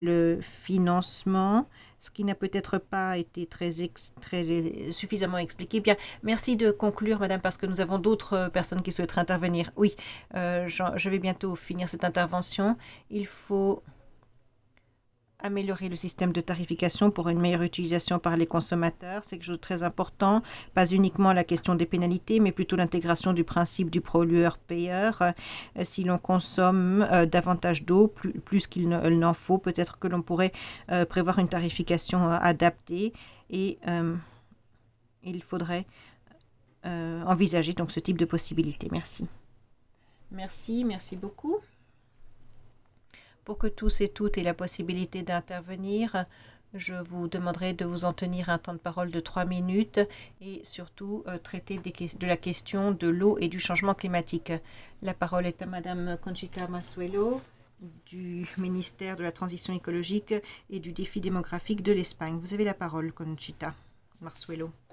le financement, ce qui n'a peut-être pas été très suffisamment expliqué. Bien, merci de conclure, madame, parce que nous avons d'autres personnes qui souhaiteraient intervenir. Oui, je vais bientôt finir cette intervention. Il faut améliorer le système de tarification pour une meilleure utilisation par les consommateurs. C'est quelque chose de très important, pas uniquement la question des pénalités, mais plutôt l'intégration du principe du pollueur-payeur. Si l'on consomme davantage d'eau, plus qu'il n'en faut, peut-être que l'on pourrait prévoir une tarification adaptée et il faudrait envisager donc ce type de possibilité. Merci. Merci beaucoup. Pour que tous et toutes aient la possibilité d'intervenir, je vous demanderai de vous en tenir un temps de parole de 3 minutes et surtout traiter de la question de l'eau et du changement climatique. La parole est à Madame Conchita Masuelo du ministère de la Transition écologique et du défi démographique de l'Espagne. Vous avez la parole, Conchita Masuelo.